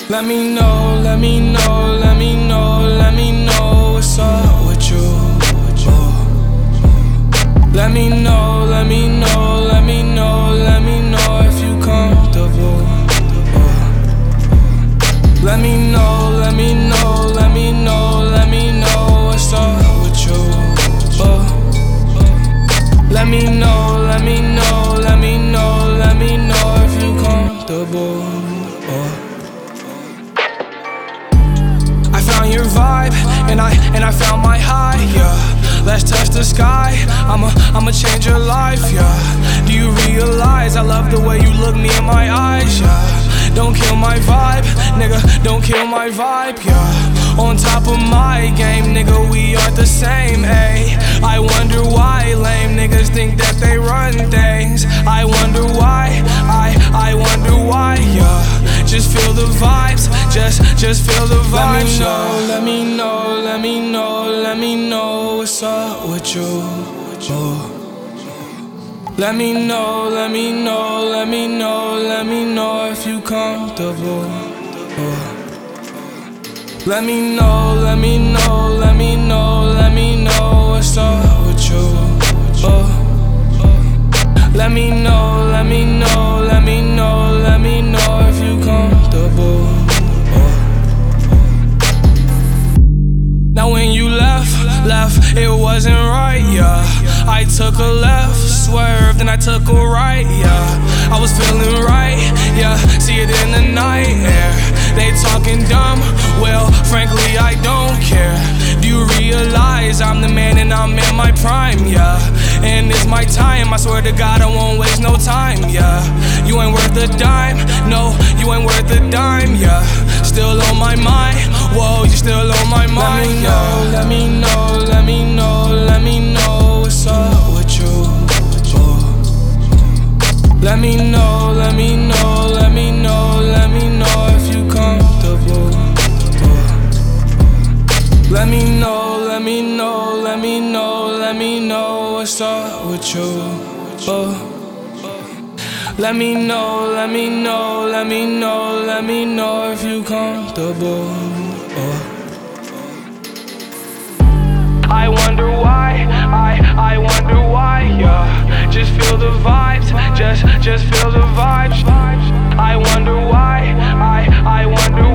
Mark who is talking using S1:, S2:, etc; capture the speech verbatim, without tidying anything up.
S1: Let me know, let me know, let me know, let me know what's up with you. Let me know, let me know, let me know, let me know if you comfortable. Let me know, let me know, let me know, let me know what's up with you. Let me know, let me know, let me know, let me know if you comfortable. I found your vibe, and I and I found my high, yeah. Let's touch the sky, I'ma, I'ma change your life, yeah. Do you realize I love the way you look me in my eyes, yeah. Don't kill my vibe, nigga, don't kill my vibe, yeah. On top of my game, nigga, we aren't the same, ayy. I wonder why lame niggas think that they run things. I wonder why, I, I wonder why, yeah. Just feel the vibes, just, just feel the vibes, yeah. Let me know, let me know, let me know what's up with you. Oh. Let me know, let me know, let me know, let me know if you comfortable. Oh. Let me know, let me know, let me know, let me know what's up with you. Oh. Let me know, let me know, let me know, let me know if you comfortable. Oh. Now when you left, left, it wasn't right, yeah. I took a left, swerved, and I took a right, yeah. I was feeling right, yeah, see it in the night air. They talking dumb, well, frankly, I don't care. Do you realize I'm the man and I'm in my prime, yeah. And it's my time, I swear to God I won't waste no time, yeah. You ain't worth a dime, no, you ain't worth a dime, yeah. Still on my mind, whoa, you still on my mind, yeah. Let me know, let me know, let me know what's up with you. Let me know, let me know, let me know, let me know if you comfortable. Let me know, let me know, let me know, let me know what's up with you. Let me know, let me know, let me know, let me know if you comfortable. I wonder why, I, I wonder why, yeah. Just feel the vibes, just, just feel the vibes. I wonder why, I, I wonder